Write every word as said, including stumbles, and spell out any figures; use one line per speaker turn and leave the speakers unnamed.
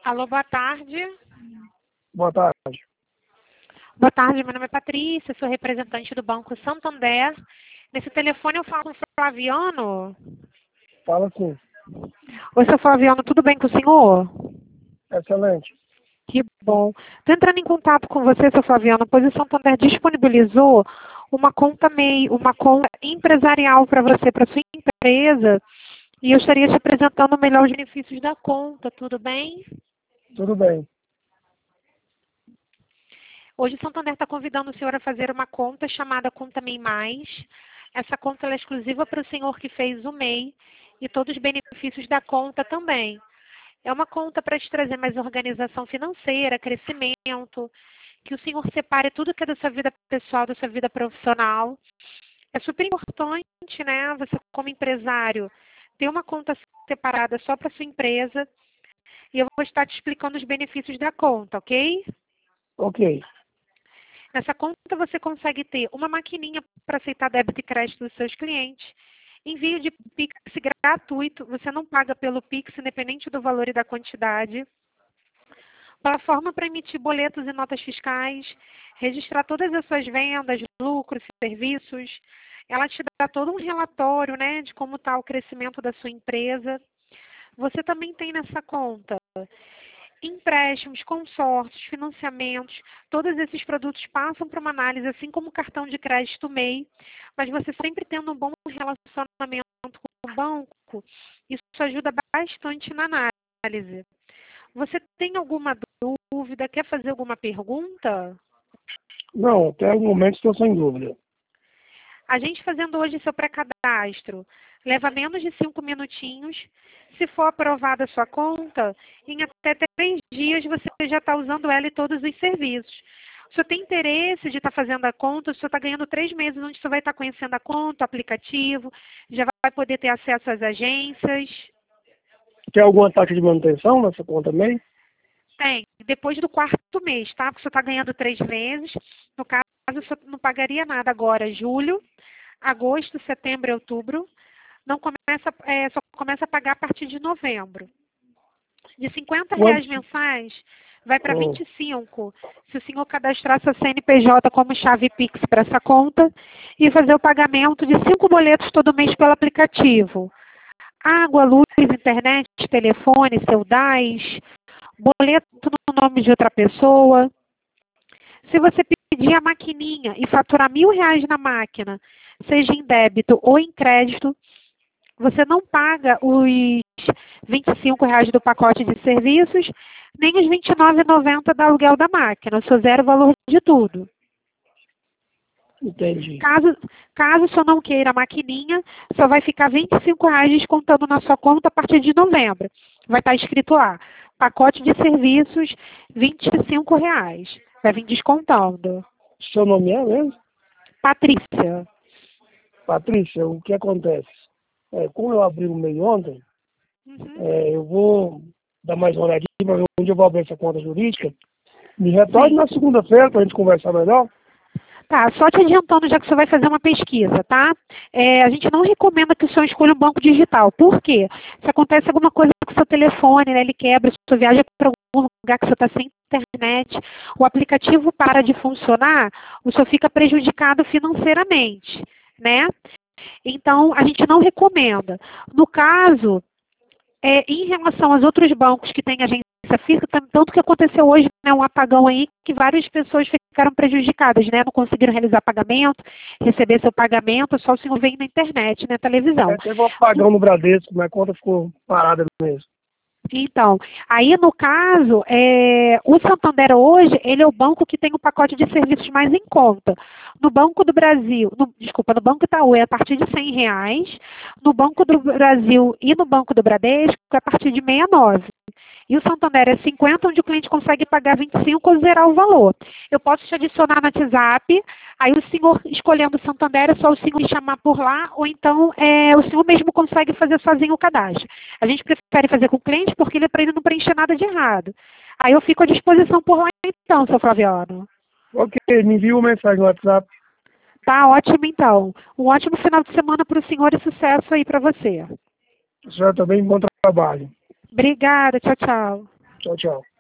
Alô, boa tarde.
Boa tarde.
Boa tarde, meu nome é Patrícia, sou representante do Banco Santander. Nesse telefone eu falo com o Flaviano.
Fala sim.
Oi, seu Flaviano, tudo bem com o senhor?
Excelente.
Que bom. Estou entrando em contato com você, seu Flaviano, pois o Santander disponibilizou uma conta MEI, uma conta empresarial para você, para sua empresa, e eu estaria te apresentando melhor os benefícios da conta, tudo bem?
Tudo bem.
Hoje o Santander está convidando o senhor a fazer uma conta chamada Conta MEI Mais. Essa conta ela é exclusiva para o senhor que fez o MEI e todos os benefícios da conta também. É uma conta para te trazer mais organização financeira, crescimento, que o senhor separe tudo que é da sua vida pessoal, da sua vida profissional. É super importante, né, você como empresário, ter uma conta separada só para sua empresa. E eu vou estar te explicando os benefícios da conta, ok?
Ok.
Nessa conta você consegue ter uma maquininha para aceitar débito e crédito dos seus clientes, envio de Pix gratuito, você não paga pelo Pix, independente do valor e da quantidade, plataforma para emitir boletos e notas fiscais, registrar todas as suas vendas, lucros, serviços, ela te dá todo um relatório, né, de como está o crescimento da sua empresa. Você também tem nessa conta empréstimos, consórcios, financiamentos, todos esses produtos passam para uma análise, assim como o cartão de crédito MEI, mas você sempre tendo um bom relacionamento com o banco, isso ajuda bastante na análise. Você tem alguma dúvida? Quer fazer alguma pergunta?
Não, até o momento estou sem dúvida.
A gente fazendo hoje seu pré-cadastro leva menos de cinco minutinhos. Se for aprovada a sua conta, em até três dias você já está usando ela e todos os serviços. Se você tem interesse de estar fazendo a conta, você está ganhando três meses onde você vai estar conhecendo a conta, o aplicativo, já vai poder ter acesso às agências.
Tem alguma taxa de manutenção nessa conta MEI?
Tem, depois do quarto mês, tá? Porque você está ganhando três meses. No caso, você não pagaria nada agora, julho, agosto, setembro e outubro. Não começa, é, só começa a pagar a partir de novembro. De cinquenta reais
Quanto?
mensais, vai para
Oh,
vinte e cinco. Se o senhor cadastrar seu C N P J como chave Pix para essa conta e fazer o pagamento de cinco boletos todo mês pelo aplicativo. Água, luz, internet, telefone, seu D A S, boleto no nome de outra pessoa. Se você pedir a maquininha e faturar mil reais na máquina, seja em débito ou em crédito, você não paga os vinte e cinco reais do pacote de serviços, nem os vinte e nove reais e noventa centavos do aluguel da máquina. Só zero o valor de tudo.
entendi.
Caso, caso o senhor não queira a maquininha, só vai ficar vinte e cinco reais descontando na sua conta a partir de novembro. Vai estar escrito lá, pacote de serviços, vinte e cinco reais. Vai vir descontando.
Seu nome é mesmo?
Patrícia.
Patrícia, o que acontece? É, como eu abri o MEI ontem,
Uhum.
é, eu vou dar mais uma olhadinha para ver onde eu vou abrir essa conta jurídica. Me retorne
Sim.
na segunda-feira para a gente conversar melhor.
Tá, só te adiantando, já que você vai fazer uma pesquisa, tá? É, a gente não recomenda que o senhor escolha um banco digital. Por quê? Se acontece alguma coisa com o seu telefone, né, ele quebra, se você viaja para algum lugar que você está sem internet, o aplicativo para de funcionar, o senhor fica prejudicado financeiramente, né? Então, a gente não recomenda. No caso, é, em relação aos outros bancos que têm agência física, tanto que aconteceu hoje, né, um apagão aí, que várias pessoas ficaram prejudicadas, né? Não conseguiram realizar pagamento, receber seu pagamento, só o senhor vem na internet, na televisão.
É, teve um apagão no Bradesco, minha conta ficou parada mesmo.
Então, aí no caso, é, o Santander hoje, ele é o banco que tem o pacote de serviços mais em conta. No Banco do Brasil, no, desculpa, no Banco Itaú é a partir de cem reais, no Banco do Brasil e no Banco do Bradesco é a partir de sessenta e nove. E o Santander é cinquenta, onde o cliente consegue pagar vinte e cinco ou zerar o valor. Eu posso te adicionar no WhatsApp, aí o senhor, escolhendo o Santander, é só o senhor me chamar por lá, ou então é, o senhor mesmo consegue fazer sozinho o cadastro. A gente prefere fazer com o cliente, porque ele, para ele não preencher nada de errado. Aí eu fico à disposição por lá então, seu Flaviano.
Ok, me envia uma mensagem no WhatsApp.
Tá ótimo então. Um ótimo final de semana para o senhor e sucesso aí para você.
A senhora também, bom trabalho.
Obrigada, tchau, tchau.
Tchau, tchau.